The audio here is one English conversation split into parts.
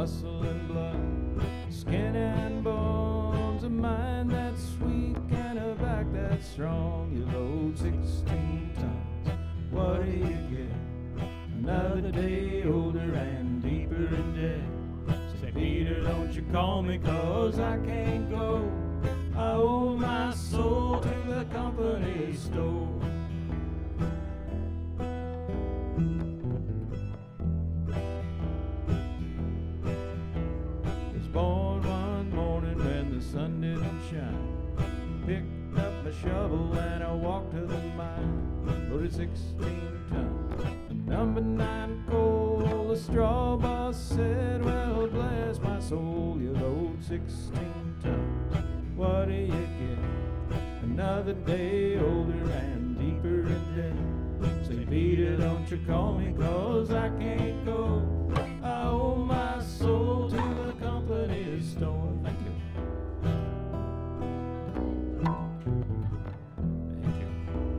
muscle and blood, skin and bones, a mind that's sweet and a back that's strong. You load 16 tons, what do you get? Another day older and deeper in debt. Say, Peter, don't you call me 'cause I can't go. I owe my soul to the company store. Born one morning when the sun didn't shine. Picked up my shovel and I walked to the mine. Loaded 16 tons, number 9 coal. The straw boss said, well, bless my soul, you load 16 tons. What do you get? Another day older and deeper in debt. Say, Peter, don't you call me 'cause I can't go. I owe my soul to the company store. Thank you. Thank you.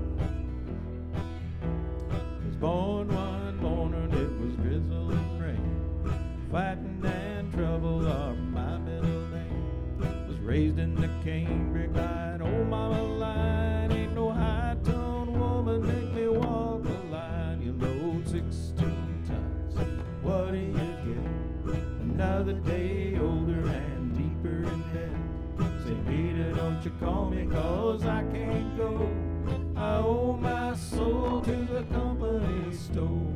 Was born one morning, it was drizzle and rain. Fighting and trouble are my middle name. Was raised in the canebrake line, old mama line. Ain't no high-toned woman make me walk the line. You load 16 tons, what do you get? Another day older and deeper in debt. Say, Peter, don't you call me 'cause I can't go. I owe my soul to the company store.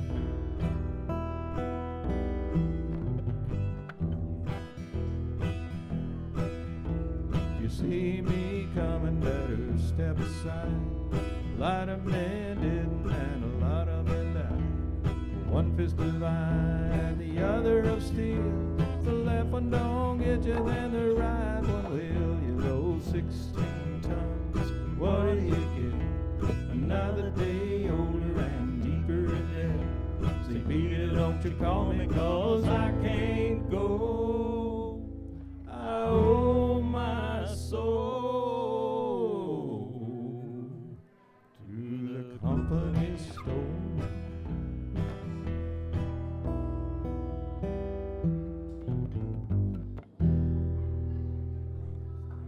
If you see me coming, better step aside. A lot of men didn't and a lot of men died. One fist of iron, the other of steel. If the left one don't get you, then the right one will. You load 16 tons, what do you get? Another day older and deeper in debt. Say, Peter, don't you call me 'cause I can't go. I owe my soul to the company store.